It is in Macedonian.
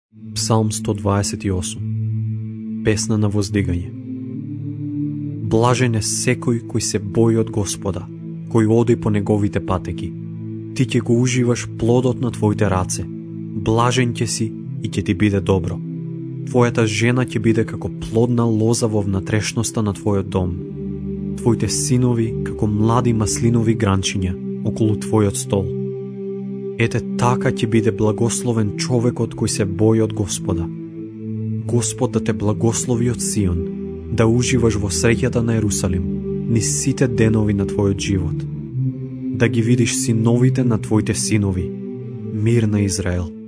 Псалм 128. Песна на воздигање. Блажен е секој кој се бои од Господа, кој оди по неговите патеки. Ти ќе го уживаш плодот на твоите раце. Блажен ќе си и ќе ти биде добро. Твојата жена ќе биде како плодна лоза во внатрешноста на твојот дом. Твоите синови како млади маслинови гранчиња околу твојот стол. Ете така ќе биде благословен човекот кој се бои од Господа. Господ да те благослови од Сион, да уживаш во среќата на Ерусалим, низ сите денови на твојот живот. Да ги видиш синовите на твоите синови, мир на Израел.